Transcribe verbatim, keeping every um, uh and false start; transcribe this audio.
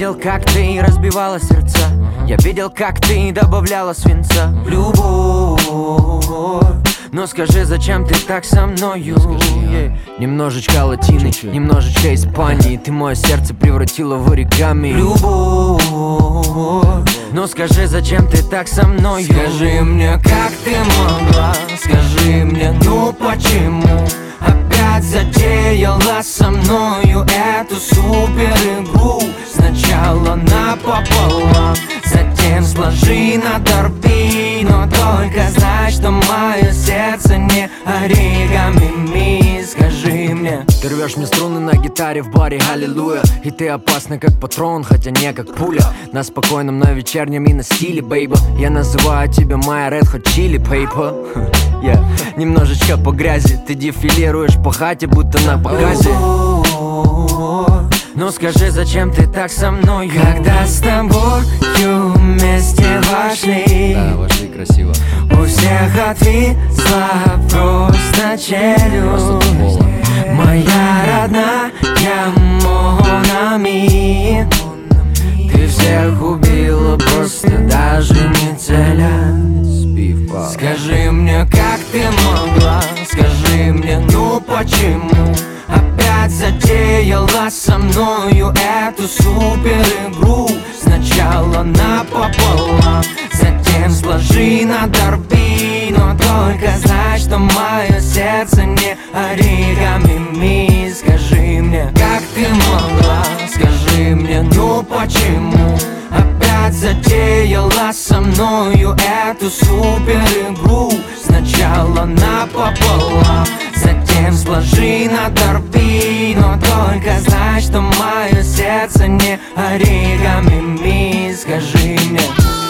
видел, как ты разбивала сердца. Я видел, как ты добавляла свинца в любовь. Но скажи, зачем ты так со мною? Yeah. Немножечко латины, немножечко Испании. Ты мое сердце превратила в оригами. Любовь. Но скажи, зачем ты так со мною? Скажи мне, как ты могла? Скажи мне, ну почему опять затеяла со мною эту супер игру? Сначала напополам, затем сложи на торби. Но только знай, что мое сердце не оригами. Скажи мне. Ты рвешь мне струны на гитаре в баре, аллилуйя. И ты опасна как патрон, хотя не как пуля. На спокойном, на вечернем и на стиле, бейба. Я называю тебя моя Red Hot Chili Paper. Yeah. Немножечко по грязи, ты дефилируешь по хате, будто на показе. Ну скажи, зачем ты так со мной? Когда с тобой вместе вошли, да, вошли красиво. У всех отвисла просто челюсть. Моя родная Монами, ты всех убила, просто даже не целясь. Скажи мне, как ты могла? Скажи мне, ну почему опять затеяла со мною эту супер игру? Сначала напополам, затем сложи на торби. Но только знай, что мое сердце не оригами. Скажи мне, как ты могла? Скажи мне, ну почему опять затеяла со мною эту супер игру? Сначала напополам, затем сложи на торби. Но только знай, что мое сердце не оригами. Скажи мне.